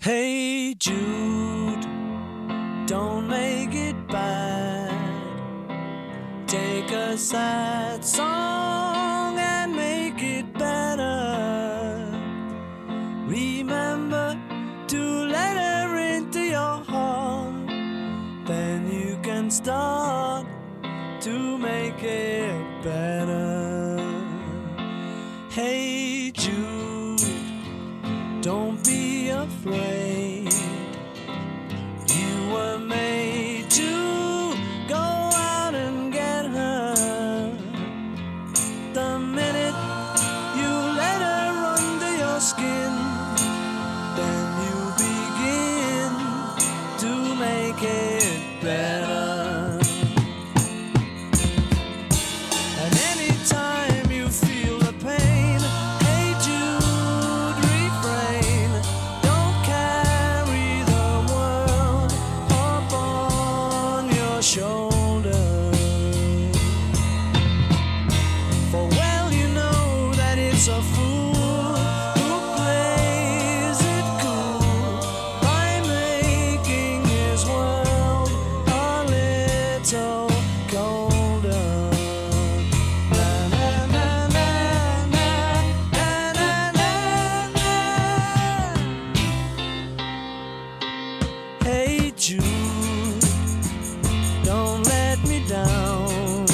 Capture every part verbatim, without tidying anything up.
Hey Jude, don't make it bad. Take a sad song and make it better. Remember to let her into your heart. Then you can start to make it better. Hey Jude, don't be afraid. You were made to go out and get her. The minute you let her under your skin, then you begin to make it better. And anytime you feel the pain, hey Jude, refrain. Don't carry the world upon your shoulder. For well you know that it's a fool who plays it cool by making his world a little colder. Na, na, na, na, na, na, na, na, na. Hey Jude, don't let me down.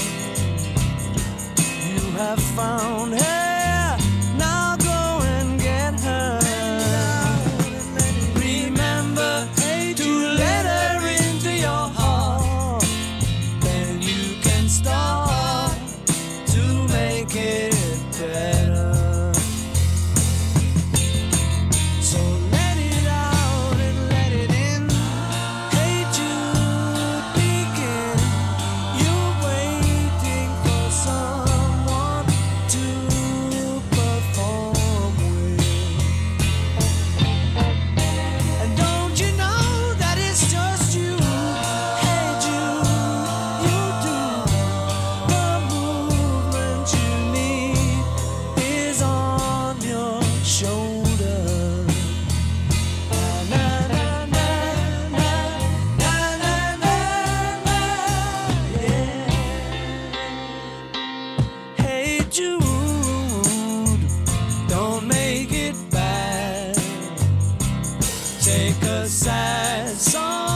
You have found her, now go and get her. Remember to let her into your heart. Then you can start to make it better. So let it out and let it in. Hey Jude, begin. You're waiting for someone to perform with. And don't you know that it's just you? Hey Jude, you do. The movement you need is on your shoulder. Na, na, na, na, na, na, na, na, yeah. Hey Jude, don't make it bad. Take a sad song